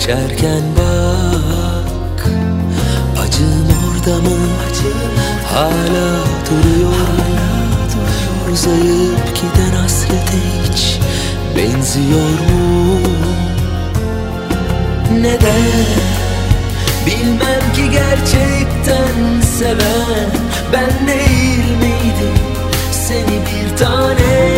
geçerken bak, acım orada mı, hala duruyor mu? Uzayıp giden hasrete hiç benziyor mu? Neden? Bilmem ki gerçekten seven ben değil miydim seni bir tane?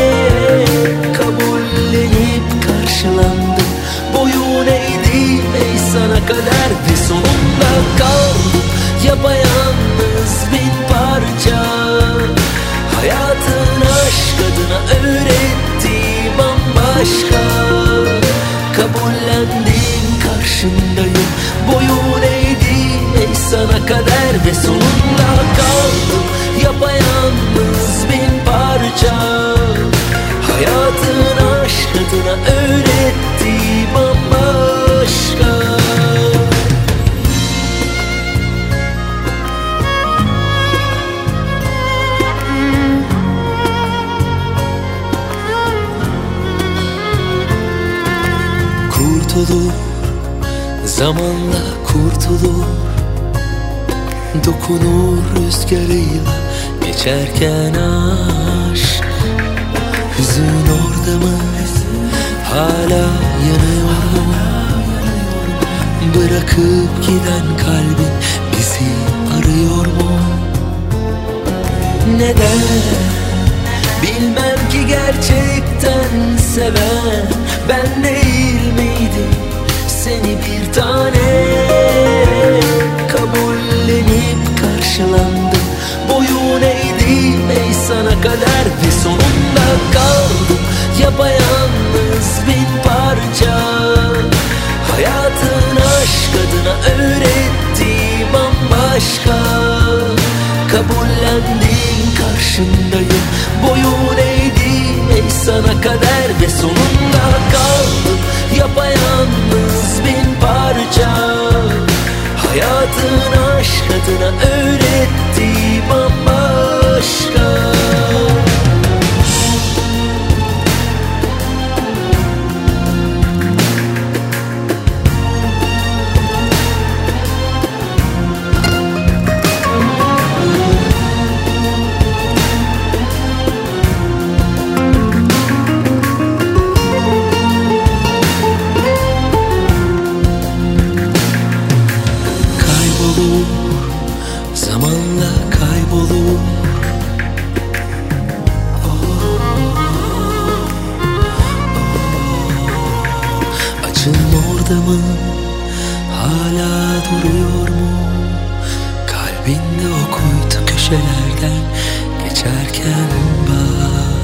Kabullenip karşılandım, boyun eğdim ey sana kadar ve sonunda kaldım yapayalnız bin parça. Hayatın aşk adına öğrettiği bambaşka. Kabullendim, karşındayım, boyun eğdim ey sana kadar ve sonunda kaldım yapayalnız bin parça. Hayatın aşk adına öğrettiği bambaşka. Kurtulur, zamanla kurtulur, dokunur rüzgarıyla geçerken aşk. Hüzün orada mı, hala yanıyor mu? Bırakıp giden kalbin bizi arıyor mu? Neden? Bilmem ki gerçekten seven ben değil miydim seni bir tane? Kabullenip karşılandım, boyun eğdim ey sana kadar ve sonunda kaldım yapayalnız bin parça. Hayatın aşk adına öğrettiği bambaşka. Kabullendim, karşındayım, boyun eğdim ey sana kadar ve sonunda kaldım yapayalnız bin parça. Hayatın aşk adına öğrettiği bambaşka. Zamanla kaybolur. Acın orada mı, hala duruyor mu? Kalbinde o kuytu köşelerden geçerken bak.